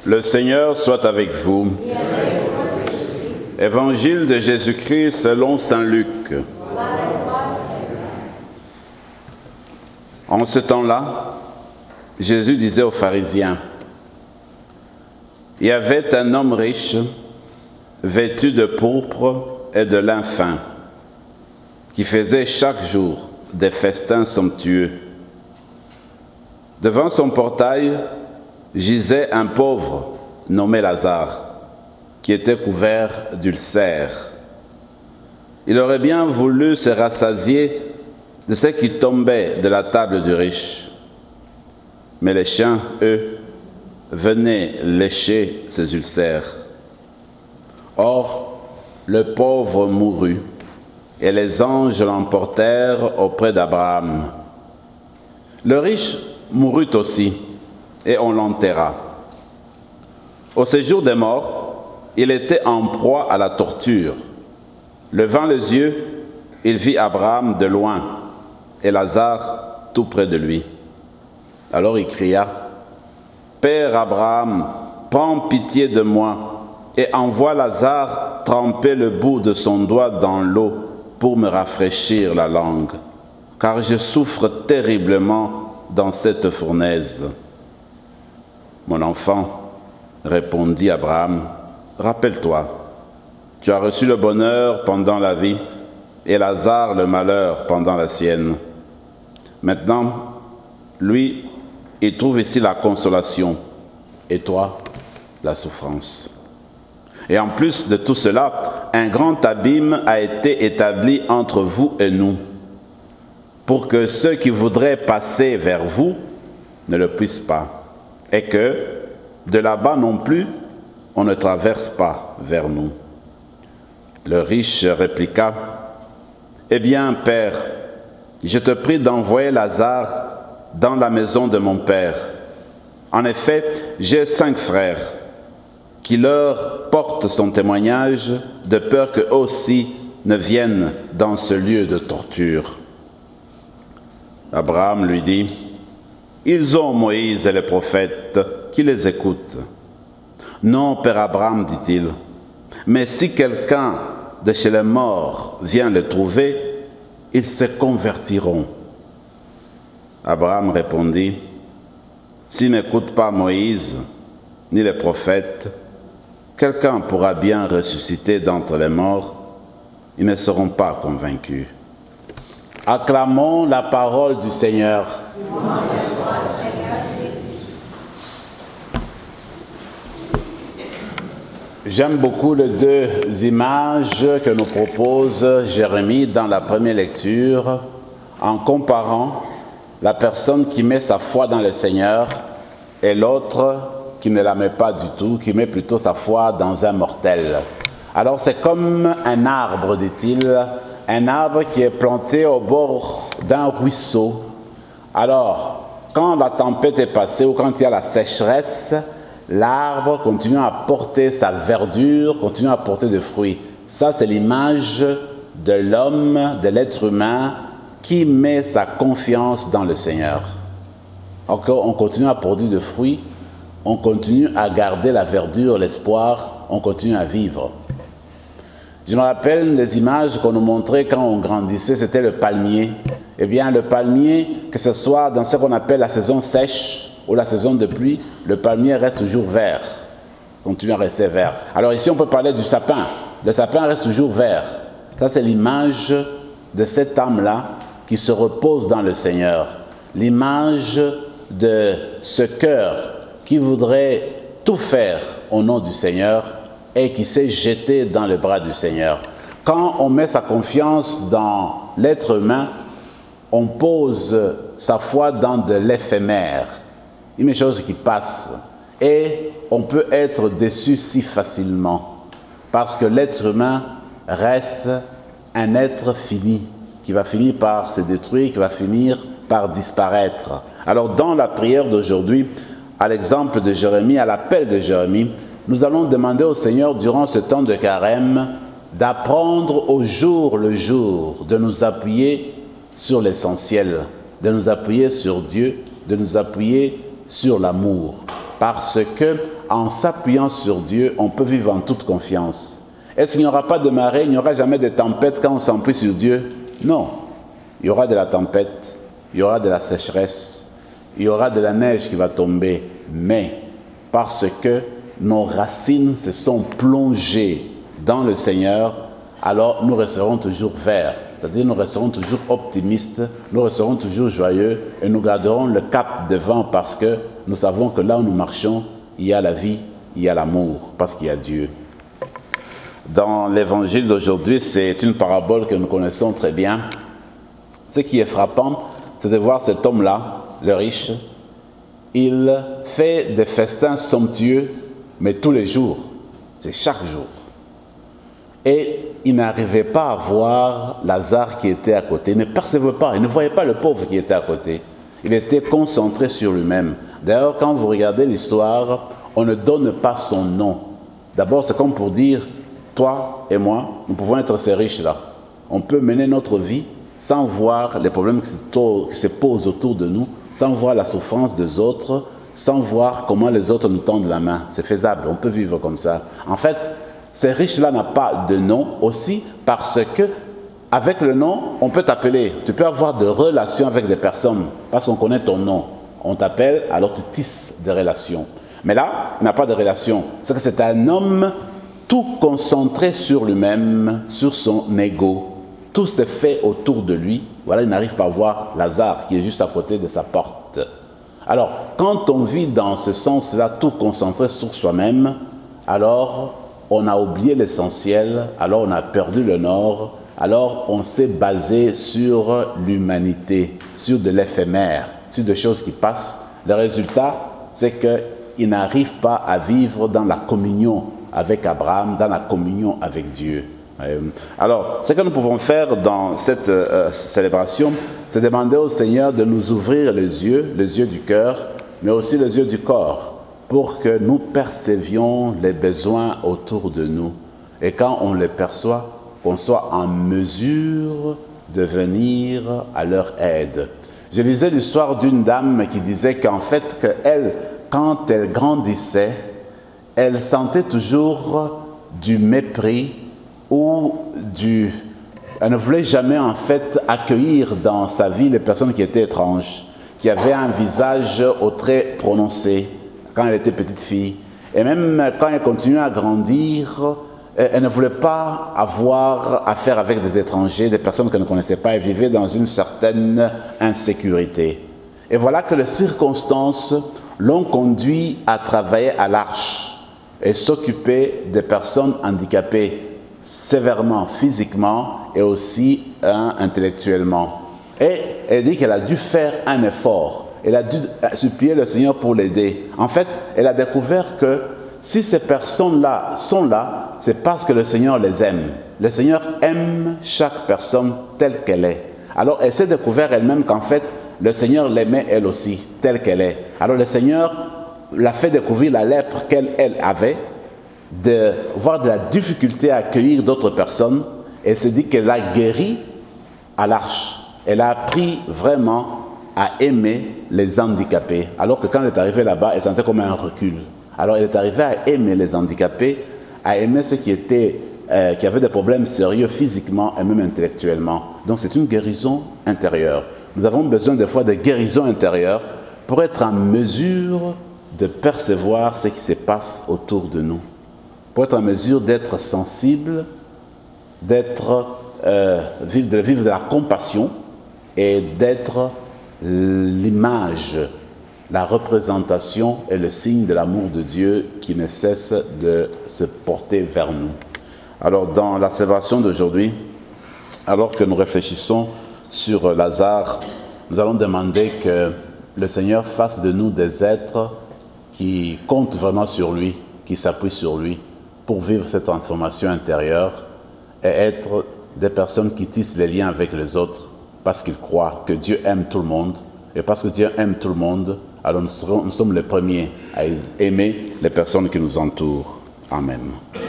Le Seigneur soit avec vous. Évangile de Jésus-Christ selon saint Luc. En ce temps-là, Jésus disait aux pharisiens, « Il y avait un homme riche, vêtu de pourpre et de lin fin, qui faisait chaque jour des festins somptueux. Devant son portail gisait un pauvre nommé Lazare, qui était couvert d'ulcères. Il aurait bien voulu se rassasier de ce qui tombait de la table du riche. Mais les chiens, eux, venaient lécher ses ulcères. Or, le pauvre mourut, et les anges l'emportèrent auprès d'Abraham. Le riche mourut aussi, et on l'enterra. Au séjour des morts, il était en proie à la torture. Levant les yeux, il vit Abraham de loin, et Lazare tout près de lui. Alors il cria, « Père Abraham, prends pitié de moi, et envoie Lazare tremper le bout de son doigt dans l'eau pour me rafraîchir la langue, car je souffre terriblement dans cette fournaise. » « Mon enfant, répondit Abraham, rappelle-toi, tu as reçu le bonheur pendant la vie, et Lazare le malheur pendant la sienne. Maintenant, lui, il trouve ici la consolation, et toi, la souffrance. Et en plus de tout cela, un grand abîme a été établi entre vous et nous, pour que ceux qui voudraient passer vers vous ne le puissent pas, et que, de là-bas non plus, on ne traverse pas vers nous. » Le riche répliqua, « Eh bien, Père, je te prie d'envoyer Lazare dans la maison de mon Père. En effet, j'ai 5 frères, qui leur portent son témoignage, de peur qu'eux aussi ne viennent dans ce lieu de torture. » Abraham lui dit, « Ils ont Moïse et les prophètes qui les écoutent. » « Non, Père Abraham, dit-il, mais si quelqu'un de chez les morts vient les trouver, ils se convertiront. » Abraham répondit, « S'ils n'écoutent pas Moïse ni les prophètes, quelqu'un pourra bien ressusciter d'entre les morts, ils ne seront pas convaincus. » Acclamons la parole du Seigneur. J'aime beaucoup les 2 images que nous propose Jérémie dans la première lecture, en comparant la personne qui met sa foi dans le Seigneur et l'autre qui ne la met pas du tout, qui met plutôt sa foi dans un mortel. Alors c'est comme un arbre, dit-il, un arbre qui est planté au bord d'un ruisseau. Alors, quand la tempête est passée ou quand il y a la sécheresse, l'arbre continue à porter sa verdure, continue à porter des fruits. Ça, c'est l'image de l'homme, de l'être humain qui met sa confiance dans le Seigneur. Encore, on continue à produire des fruits, on continue à garder la verdure, l'espoir, on continue à vivre. Je me rappelle les images qu'on nous montrait quand on grandissait, c'était le palmier. Eh bien, le palmier, que ce soit dans ce qu'on appelle la saison sèche, ou la saison de pluie, le palmier reste toujours vert, continue à rester vert. Alors ici, on peut parler du sapin. Le sapin reste toujours vert. Ça, c'est l'image de cette âme-là qui se repose dans le Seigneur. L'image de ce cœur qui voudrait tout faire au nom du Seigneur et qui s'est jeté dans les bras du Seigneur. Quand on met sa confiance dans l'être humain, on pose sa foi dans de l'éphémère. Une chose qui passe. Et on peut être déçu si facilement. Parce que l'être humain reste un être fini, qui va finir par se détruire, qui va finir par disparaître. Alors dans la prière d'aujourd'hui, à l'exemple de Jérémie, à l'appel de Jérémie, nous allons demander au Seigneur durant ce temps de carême d'apprendre au jour le jour, de nous appuyer sur l'essentiel, de nous appuyer sur Dieu, de nous appuyer sur l'amour. Parce que en s'appuyant sur Dieu, on peut vivre en toute confiance. Est-ce qu'il n'y aura pas de marée, il n'y aura jamais de tempête quand on s'appuie sur Dieu? Non. Il y aura de la tempête, il y aura de la sécheresse, il y aura de la neige qui va tomber. Mais parce que nos racines se sont plongées dans le Seigneur, alors nous resterons toujours verts. C'est-à-dire nous resterons toujours optimistes, nous resterons toujours joyeux et nous garderons le cap devant parce que nous savons que là où nous marchons, il y a la vie, il y a l'amour, parce qu'il y a Dieu. Dans l'évangile d'aujourd'hui, c'est une parabole que nous connaissons très bien. Ce qui est frappant, c'est de voir cet homme-là, le riche. Il fait des festins somptueux, mais tous les jours, c'est chaque jour. Et il n'arrivait pas à voir Lazare qui était à côté. Il ne percevait pas, il ne voyait pas le pauvre qui était à côté. Il était concentré sur lui-même. D'ailleurs, quand vous regardez l'histoire, on ne donne pas son nom. D'abord, c'est comme pour dire, toi et moi, nous pouvons être ces riches-là. On peut mener notre vie sans voir les problèmes qui se posent autour de nous, sans voir la souffrance des autres, sans voir comment les autres nous tendent la main. C'est faisable, on peut vivre comme ça. En fait, ces riches-là n'ont pas de nom aussi parce que avec le nom, on peut t'appeler. Tu peux avoir des relations avec des personnes parce qu'on connaît ton nom. On t'appelle, alors tu tisses des relations. Mais là, il n'a pas de relation. C'est que c'est un homme tout concentré sur lui-même, sur son ego. Tout se fait autour de lui. Voilà, il n'arrive pas à voir Lazare qui est juste à côté de sa porte. Alors, quand on vit dans ce sens-là, tout concentré sur soi-même, alors on a oublié l'essentiel, alors on a perdu le nord, alors on s'est basé sur l'humanité, sur de l'éphémère, sur des choses qui passent. Le résultat, c'est qu'il n'arrive pas à vivre dans la communion avec Abraham, dans la communion avec Dieu. Alors, ce que nous pouvons faire dans cette célébration, c'est demander au Seigneur de nous ouvrir les yeux du cœur, mais aussi les yeux du corps, pour que nous percevions les besoins autour de nous. Et quand on les perçoit, qu'on soit en mesure de venir à leur aide. Je lisais l'histoire d'une dame qui disait qu'en fait, qu'elle, quand elle grandissait, elle sentait toujours du mépris ou elle ne voulait jamais en fait accueillir dans sa vie les personnes qui étaient étranges, qui avaient un visage au trait prononcé quand elle était petite fille. Et même quand elle continuait à grandir, elle ne voulait pas avoir affaire avec des étrangers, des personnes qu'elle ne connaissait pas. Elle vivait dans une certaine insécurité. Et voilà que les circonstances l'ont conduit à travailler à l'Arche et s'occuper des personnes handicapées sévèrement physiquement et aussi intellectuellement. Et elle dit qu'elle a dû faire un effort. Elle a dû supplier le Seigneur pour l'aider. En fait, elle a découvert que si ces personnes-là sont là, c'est parce que le Seigneur les aime. Le Seigneur aime chaque personne telle qu'elle est. Alors, elle s'est découvert elle-même qu'en fait, le Seigneur l'aimait elle aussi, telle qu'elle est. Alors, le Seigneur l'a fait découvrir la lèpre qu'elle avait, de voir de la difficulté à accueillir d'autres personnes. Elle s'est dit qu'elle a guéri à l'Arche. Elle a appris vraiment à aimer les handicapés. Alors que quand elle est arrivée là-bas, elle sentait comme un recul. Alors elle est arrivée à aimer les handicapés, à aimer ceux qui avaient des problèmes sérieux physiquement et même intellectuellement. Donc c'est une guérison intérieure. Nous avons besoin des fois de guérison intérieure pour être en mesure de percevoir ce qui se passe autour de nous. Pour être en mesure d'être sensible, de vivre de la compassion et d'être l'image, la représentation et le signe de l'amour de Dieu qui ne cesse de se porter vers nous. Alors dans la célébration d'aujourd'hui, alors que nous réfléchissons sur Lazare, nous allons demander que le Seigneur fasse de nous des êtres qui comptent vraiment sur lui, qui s'appuient sur lui pour vivre cette transformation intérieure et être des personnes qui tissent les liens avec les autres parce qu'ils croient que Dieu aime tout le monde. Et parce que Dieu aime tout le monde, alors nous sommes les premiers à aimer les personnes qui nous entourent. Amen.